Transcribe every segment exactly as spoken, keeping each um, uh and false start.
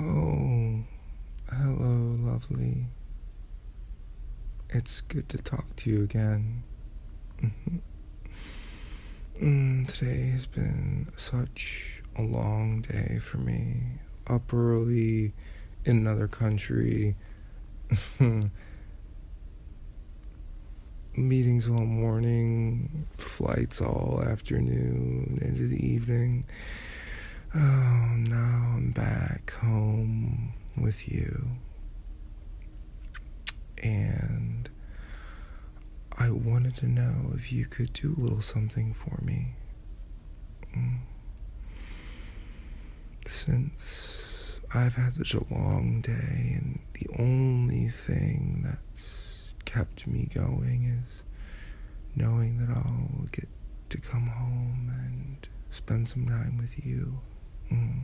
Oh, hello, lovely. It's good to talk to you again. mm, today has been such a long day for me. Up early in another country, meetings all morning, flights all afternoon, into the evening. Oh, now I'm back home with you. And I wanted to know if you could do a little something for me. Mm. Since I've had such a long day, and the only thing that's kept me going is knowing that I'll get to come home and spend some time with you. Mm.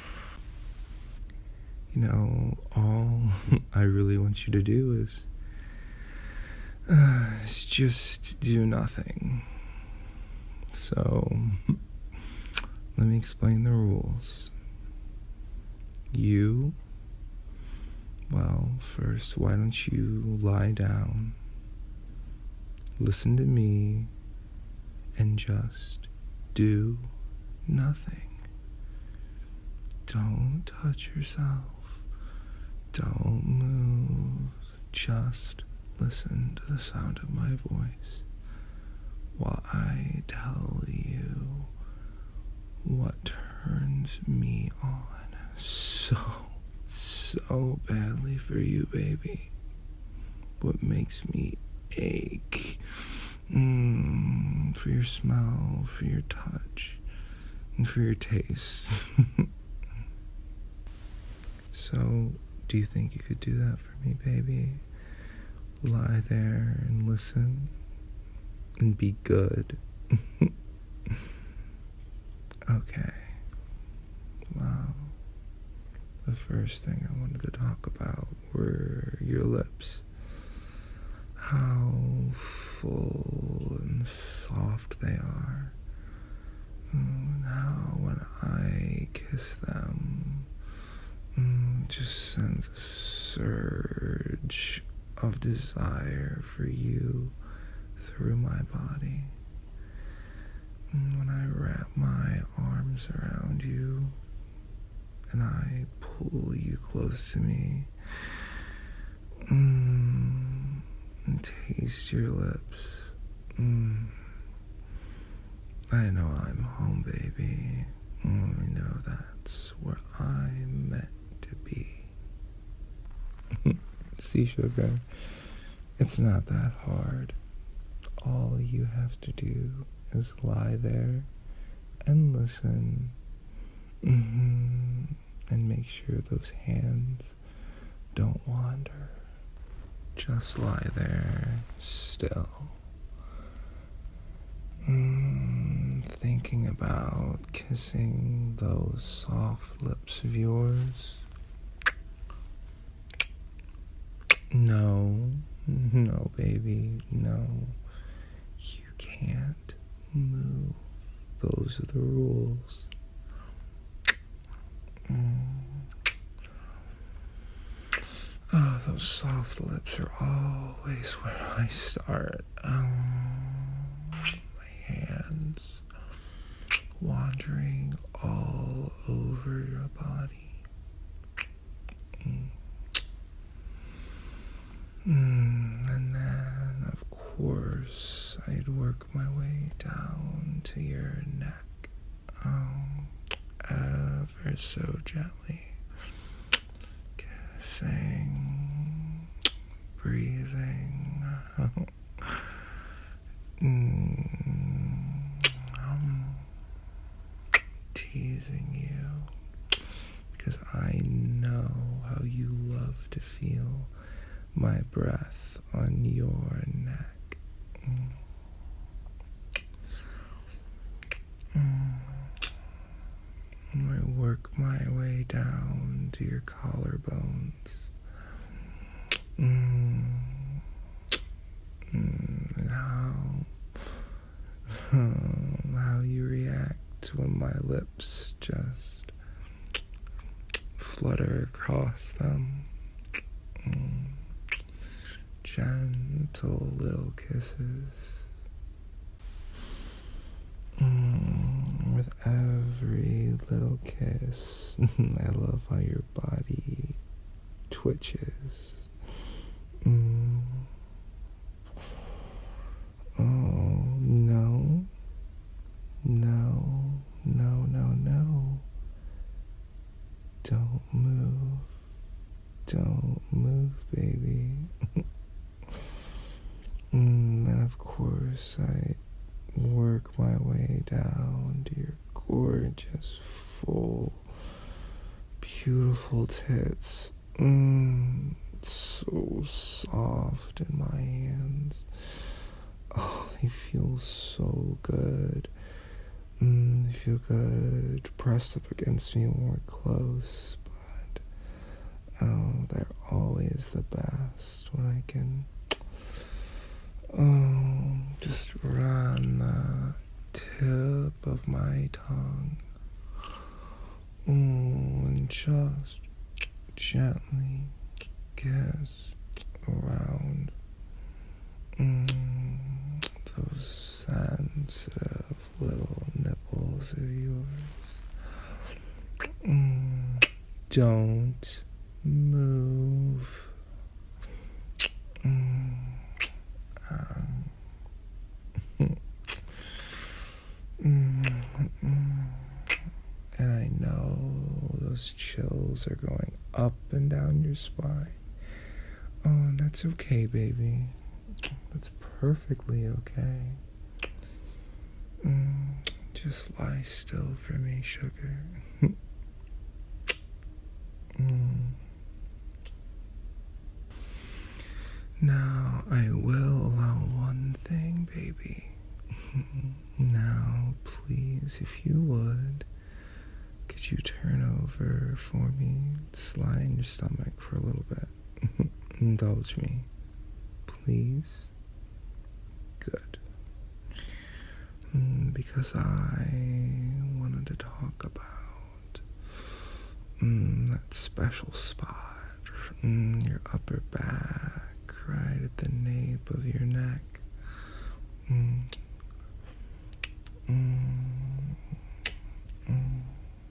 You know, all I really want you to do is, uh, is just do nothing. So, let me explain the rules. You, well, first, why don't you lie down, listen to me, and just do nothing. Don't touch yourself. Don't move. Just listen to the sound of my voice while I tell you what turns me on so, so badly for you, baby. What makes me ache. Mm, for your smell, for your touch, and for your taste. So, do you think you could do that for me, baby? Lie there and listen and be good. Okay. Well, the first thing I wanted to talk about were your lips. How full and soft they are. And how when I kiss them, it just sends a surge of desire for you through my body. And when I wrap my arms around you and I pull you close to me, mm, and taste your lips, mm, I know I'm home, baby. Mm, I know that's where I'm meant to be. See, sugar, it's not that hard. All you have to do is lie there and listen, mm-hmm, and make sure those hands don't wander. Just lie there still, mm, thinking about kissing those soft lips of yours. No, no, baby, no. You can't move. Those are the rules. Mm. Oh, those soft lips are always where I start. Um, my hands wandering all over your body. Mm. Mm, and then, of course, I'd work my way down to your neck, um, ever so gently, kissing, breathing, mm, um, teasing you, because I know how you love to feel my breath on your neck. Mm. Mm. I work my way down to your collarbones. Mm. Mm. And how, how you react when my lips just flutter across them. Mm. Gentle little kisses. Mm. With every little kiss, I love how your body twitches. Mm. Oh, no. No, no, no, no. Don't move. Don't move, baby. And then, of course, I work my way down to your gorgeous, full, beautiful tits. Mmm, so soft in my hands. Oh, they feel so good. Mm, they feel good pressed up against me when we're close, but oh, they're always the best when I can oh, just run the tip of my tongue oh, and just gently kiss around mm, those sensitive little nipples of yours. Mm, don't move. Mm, um, mm, mm. And I know those chills are going up and down your spine. Oh, and that's okay, baby. That's perfectly okay. Mm, just lie still for me, sugar. mm. Now, I will allow one thing, baby. Now, please, if you would, could you turn over for me? Just lie in your stomach for a little bit. Indulge me. Please? Good. Mm, because I wanted to talk about mm, that special spot, mm, your upper back, right at the nape of your neck. Mm. Mm. Mm.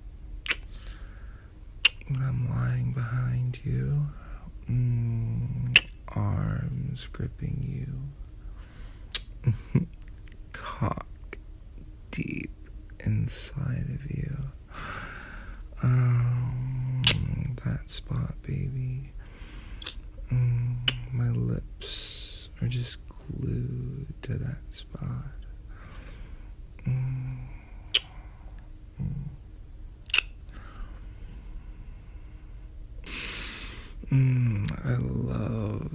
When I'm lying behind you, mm, arms gripping you, cock deep inside of you. Um, that spot, baby. Mm, my lips are just glued to that spot. Mm. Mm. Mm, I love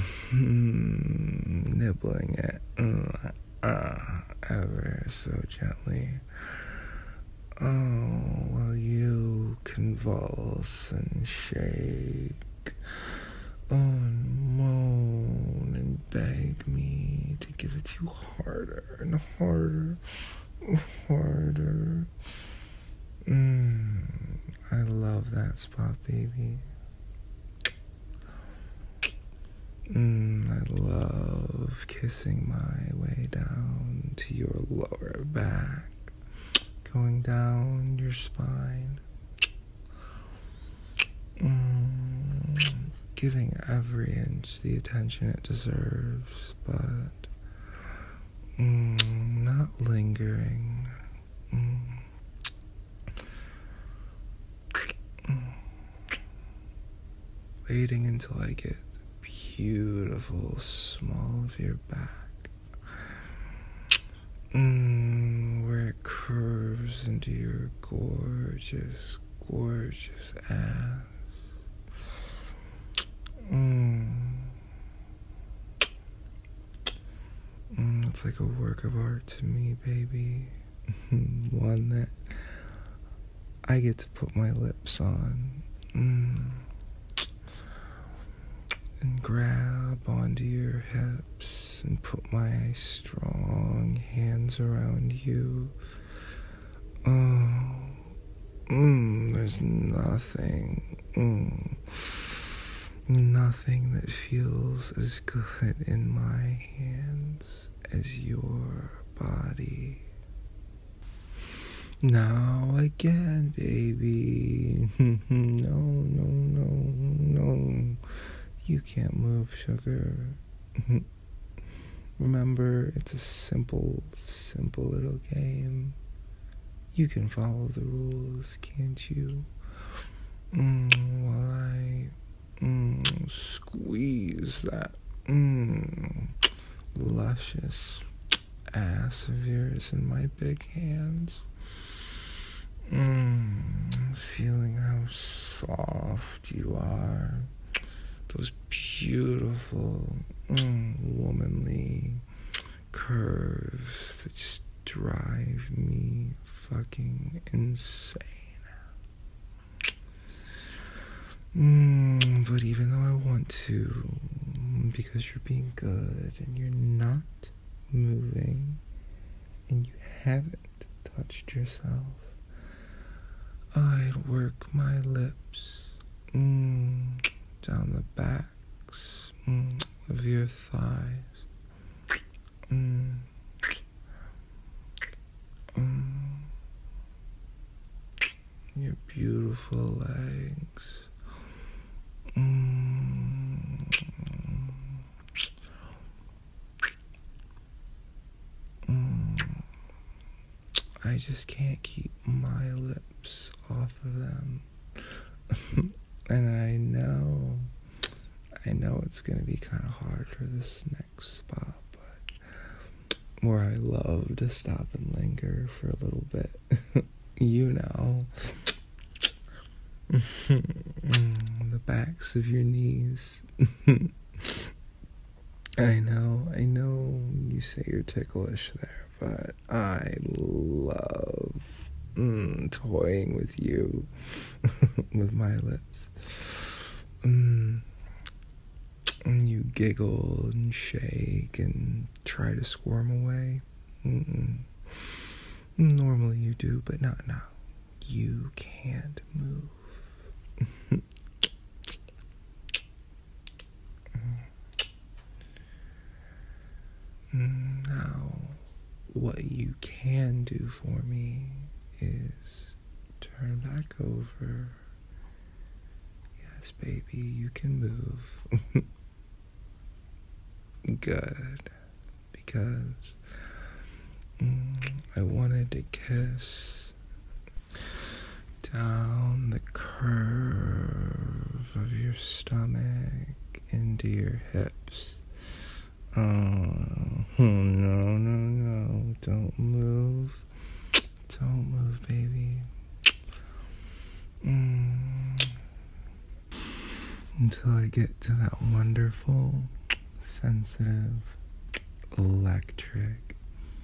mm, nibbling it mm, uh, ever so gently. Oh, while you convulse and shake, oh, and moan and beg me to give it to you harder and harder and harder. Mm, I love that spot, baby. Mm, I love kissing my way down to your lower back, going down your spine, mm, giving every inch the attention it deserves, but mm, not lingering. Mm. Mm. Waiting until I get beautiful small of your back, mm, where it curves into your gorgeous, gorgeous ass. Mm. Mm, it's like a work of art to me, baby. One that I get to put my lips on. Mm. And grab onto your hips and put my strong hands around you. Oh, mm, there's nothing, mm, nothing that feels as good in my hands as your body. Now again, baby. No, no, no, no. You can't move, sugar. Remember, it's a simple, simple little game. You can follow the rules, can't you? Mm, while I mm, squeeze that mm, luscious ass of yours in my big hands. Mm, feeling how soft you are. Those beautiful, mm, womanly curves that just drive me fucking insane. Mm, but even though I want to, because you're being good and you're not moving and you haven't touched yourself, I'd work my lips mm, down the backs mm, of your thighs. Mm, mm, your beautiful legs. Mm, mm, I just can't keep my lips off of them. And I know, I know it's gonna be kind of hard for this next spot, but where I love to stop and linger for a little bit. You know. The backs of your knees. I know, I know you say you're ticklish there, but I love mm, toying with you with my lips. Mm, and you giggle and shake and try to squirm away. Mm-mm. Normally you do, but not now. You can't move. Now, what you can do for me is turn back over. Yes, baby, you can move. Good. Because mm, I wanted to kiss down the curve of your stomach into your hips. Oh, no, no, no, don't move. Don't move, baby. Mm. Until I get to that wonderful, sensitive, electric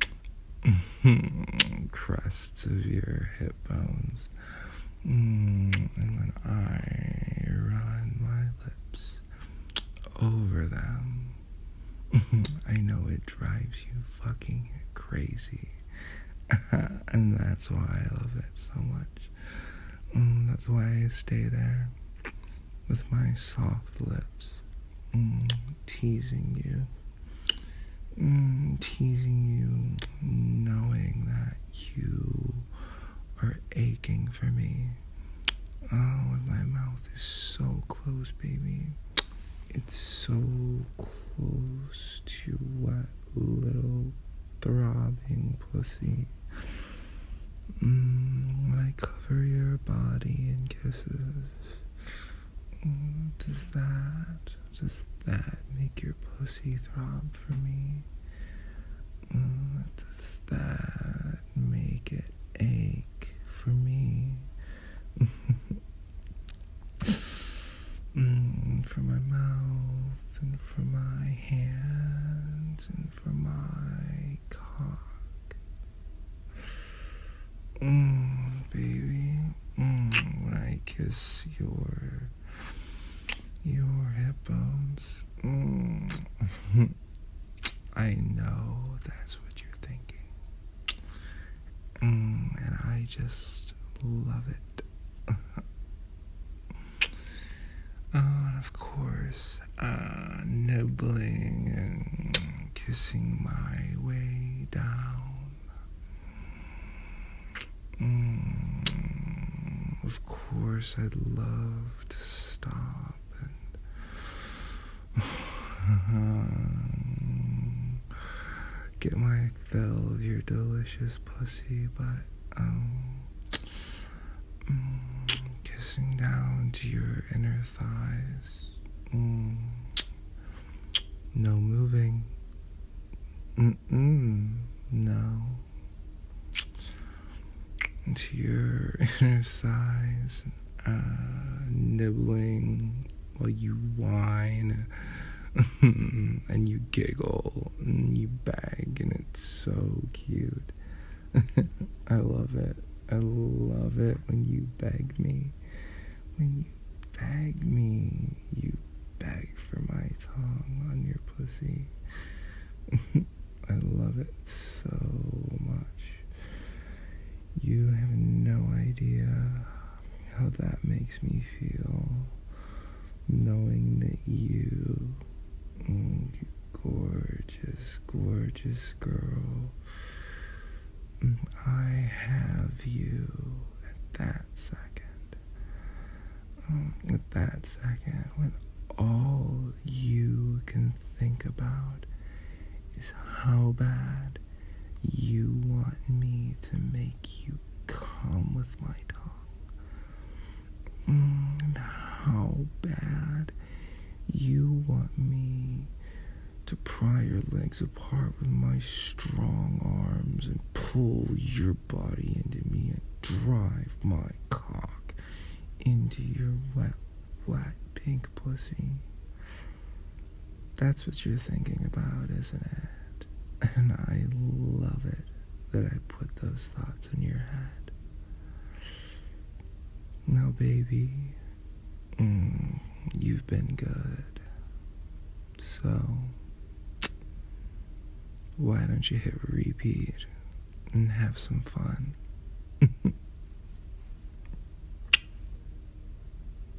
crusts of your hip bones. Mm. And when I run my lips over them, I know it drives you fucking crazy. And that's why I love it so much. Mm, that's why I stay there with my soft lips, mm, teasing you. Mm, teasing you, knowing that you are aching for me. Oh, and my mouth is so close, baby. It's so close to wet little throbbing pussy. Mm, when I cover your body in kisses, mm, does that, does that make your pussy throb for me? Mm, does that make it ache for me? Mm, for my mouth, and for my hands, and for my cock. Mmm, baby. Mmm, when I kiss your, your hip bones. Mmm. I know that's what you're thinking. Mmm, and I just love it. my way down. Mm, of course, I'd love to stop and get my fill of your delicious pussy, but um, mm, kissing down to your inner thighs. Mm, no moving. Mm-mm, no. To your inner thighs, uh, nibbling while you whine and you giggle and you beg, and it's so cute. I love it. I love it when you beg me. When you beg me, you beg for my tongue on your pussy. I love it so much. You have no idea how that makes me feel, knowing that you, mm, you gorgeous, gorgeous girl, I have you at that second. Um, at that second, when all you can think about is how bad you want me to make you come with my tongue, mm, and how bad you want me to pry your legs apart with my strong arms and pull your body into me and drive my cock into your wet, wet pink pussy. That's what you're thinking about, isn't it? And I love it that I put those thoughts in your head. Now, baby, mm, you've been good. So, why don't you hit repeat and have some fun?